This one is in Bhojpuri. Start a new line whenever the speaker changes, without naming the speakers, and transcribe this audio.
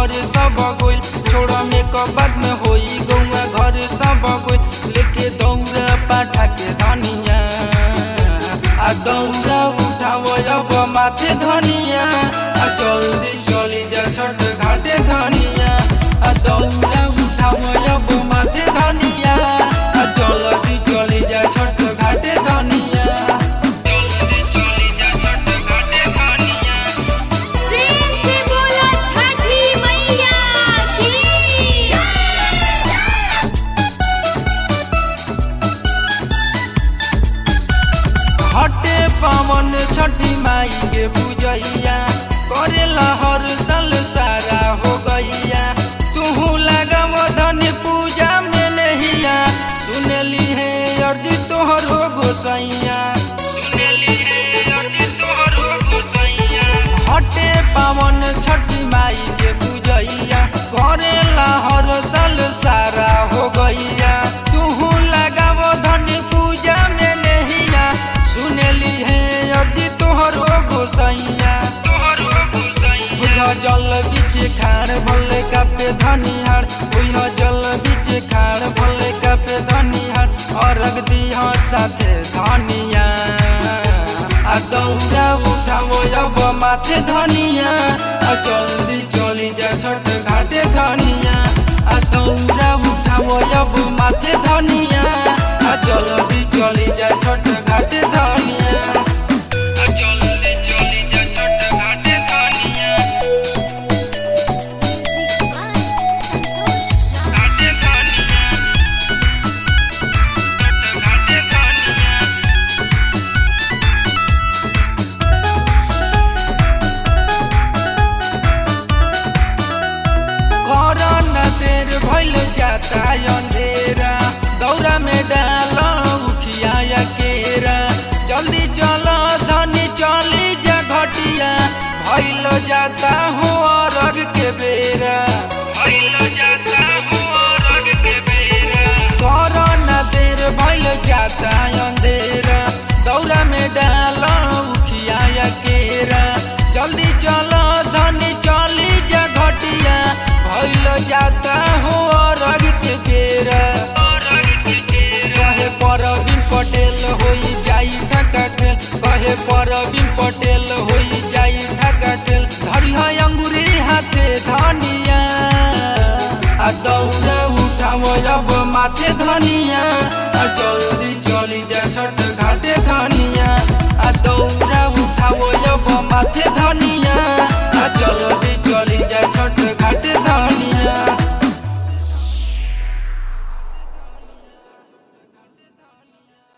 घर सब गोइल, छोड़ मेकअप बाद में होई गौआ घर सब गोइल। लेके दौड़ा पाठा के धनिया, आ दौड़ा उठाओ अब माथे धनिया, आ जल्दी चली जा छठ घाटे धनिया। आ दौड़ा उठाओ अब माथे धनिया, आ जल्दी चली जा छठ घाटे धनिया। जल्दी चली जा छठ घाटे धनिया।
प्रेम से बोला छठी मैया की।
हटे पवन छठी माई के पूजैया, करेला हर साल सारा हो गैया। तू लगाव धनी पूजा में नहिया, सुनली है अर्ज तोहर हो गोसैया, सुनली है अर्ज तोहर हो गोसैया। हटे पवन छठी माई के पूजैया, करेला हर साल सारा हो गैया। तू लगाव धनी पूजा में नहिया, सुनली है अर्जी तोहर हो गोसैया, तोहर हो गोसैया। बुझ जल बीच खाड़ भले कापे धनिहार, बुझ जल बीच खाड़ भले कापे धनिहार। अर्घ दिह साथे धनिया, आ दौड़ा उठाओ अब माथे धनिया, आ जल्दी चली जा छठ घाटे धनिया। आ दौड़ा उठाओ अब माथे धनिया, आ जल्दी चली जा छठ घाटे धनिया। आ जल्दी चली जा छठ घाटे धनिया, घाटे धनिया, छठ घाटे धनिया। कोरोना देर भइल जाता अंधेरा, दौरा में डाल उखिया या केरा। जल्दी चलो धनी चली जा घटिया, भइल जाता हो अर्घ के बेरा, भइल जाता हो अर्घ के बेरा। कोरोना देर भइल जाता अंधेरा, दौरा में डाल उखिया या केरा। जल्दी चलो धनी चली जा घटिया, भइल जाता हो अर्घ के बेरा। कहे परवीन पटेल होई जाई ढकाठेल, कहे परवीन पटेल होई जाई ढकाठेल। धरिह अंगुरी हाथे धनिया, आ दौड़ा उठाओ अब माथे धनिया, आ जल्दी चली जा छठ